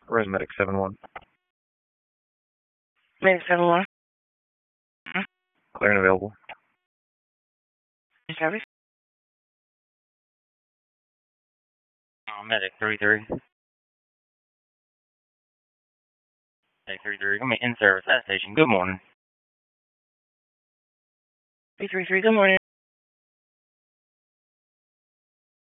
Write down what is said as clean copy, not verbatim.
Res Medic 7-1. Medic 7-1. Clear and available. Service. Medic 3-3. Medic 3-3. I'm in service at station. Good morning. 333, good morning.